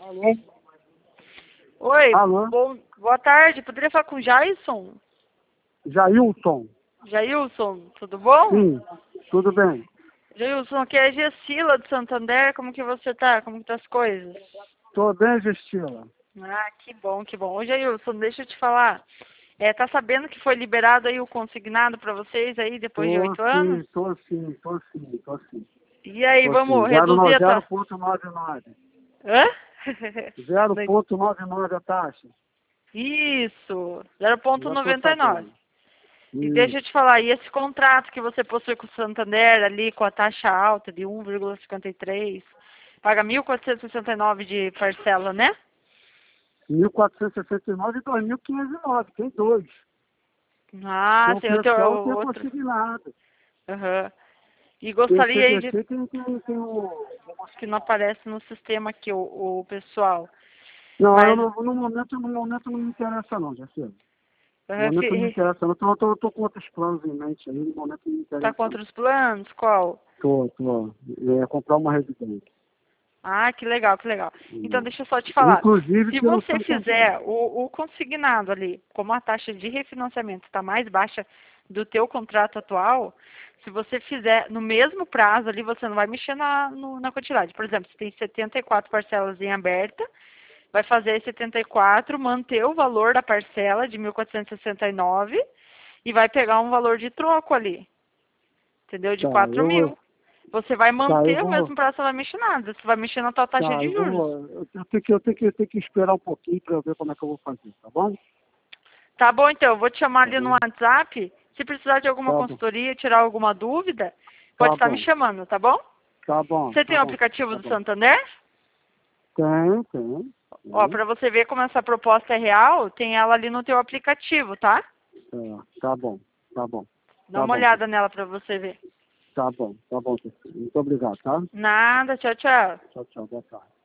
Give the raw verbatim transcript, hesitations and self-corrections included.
Alô? Oi, Alô? bom, boa tarde. Poderia falar com o Jailson? Jailson. Jailson, tudo bom? Sim, tudo bem. Jailson, aqui é a Gessila de Santander. Como que você tá? Como que tá as coisas? Tô bem, Gestila. Ah, que bom, que bom. Ô, Jailson, deixa eu te falar. É, tá sabendo que foi liberado aí o consignado para vocês aí depois de Tô oito anos? sim, tô sim, tô sim, tô sim. E aí, Tô vamos sim. reduzir a zero taxa? ponto noventa e nove. Hã? zero ponto noventa e nove a taxa. Isso, zero ponto Já tô noventa e nove. sabendo. E deixa eu Isso. te falar, e esse contrato que você possui com o Santander ali, com a taxa alta de um vírgula cinquenta e três, paga mil quatrocentos e sessenta e nove de parcela, né? mil quatrocentos e sessenta e nove e dois mil quinhentos e nove, tem dois. Ah, Tem o tem o teu pessoal tem o outro. consignado. Aham. E Tem o gostaria aí de... C D C, tem, tem, tem o... Acho que não aparece no sistema aqui o, o pessoal. Não, eu Mas, não, no momento, no momento não me interessa não, Gestila. No aham, momento não me fi- interessa não. Eu tô, tô, tô com outros planos em mente aí, no momento não me tá interessa não. contra os planos? Qual? Tô, tô. É, comprar uma residência. Ah, que legal, que legal. Então, Hum. deixa eu só te falar. Inclusive Se pelo você Santander. fizer o, o consignado ali, como a taxa de refinanciamento está mais baixa do teu contrato atual, se você fizer no mesmo prazo ali, você não vai mexer na, no- na quantidade. Por exemplo, se tem setenta e quatro parcelas em aberta, vai fazer setenta e quatro, manter o valor da parcela de mil quatrocentos e sessenta e nove e vai pegar um valor de troco ali, entendeu? De Tá, quatro eu vou. mil. Você vai Tá, eu manter o vou. mesmo prazo, você não vai mexer nada. Você vai mexer na tua taxa Tá, de eu juros. vou. Eu eu tenho que, eu tenho que, eu tenho que esperar um pouquinho pra eu ver como é que eu vou fazer, tá bom? Tá bom, então. Eu vou te chamar Tá ali no bom. WhatsApp. Se precisar de alguma Tá bom. consultoria, tirar alguma dúvida, pode Tá estar me bom. chamando, tá bom? Tá bom, Você tem tá o bom. aplicativo Tá do bom. Santander? Tem, tem. Ó, Tem. para você ver como essa proposta é real, tem ela ali no teu aplicativo, tá? É, tá bom. Tá bom. Dá Tá uma bom. olhada nela para você ver. Tá bom. Tá bom, Cecília. Muito obrigado, tá? Nada, tchau, tchau. Tchau, tchau. Boa tarde.